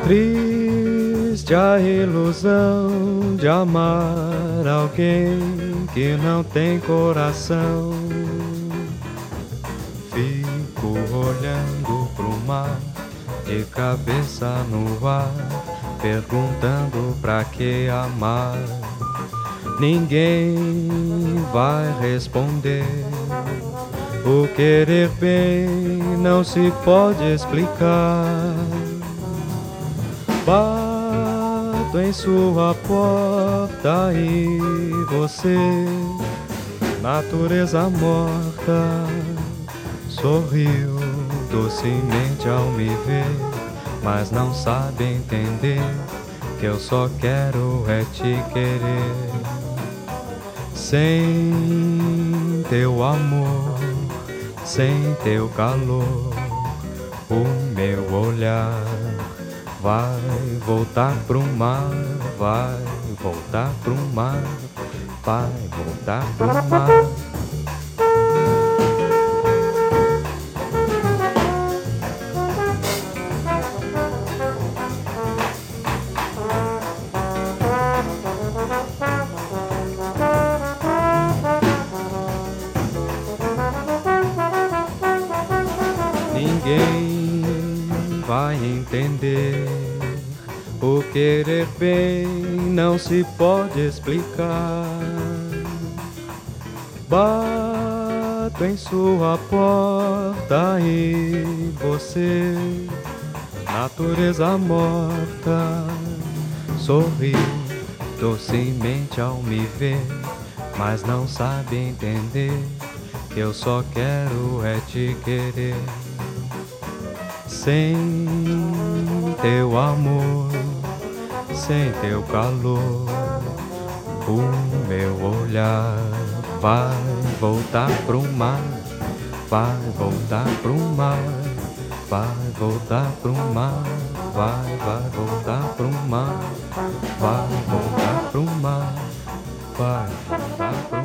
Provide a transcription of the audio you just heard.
Triste a ilusão de amar alguém que não tem coração. Fico olhando pro mar, de cabeça no ar, perguntando pra que amar. Ninguém vai responder. O querer bem não se pode explicar. Bato em sua porta e você, natureza morta, sorriu docemente ao me ver, mas não sabe entender que eu só quero é te querer. Sem teu amor, sem teu calor, o meu olhar vai voltar pro mar, vai voltar pro mar, vai voltar pro mar. Ninguém vai entender. O querer bem não se pode explicar. Bato em sua porta e você, natureza morta, sorriu docemente ao me ver, mas não sabe entender que eu só quero é te querer. Sem teu amor, sem teu calor, o meu olhar vai voltar pro mar, vai voltar pro mar, vai voltar pro mar, vai voltar pro mar, vai voltar pro mar, vai voltar pro mar.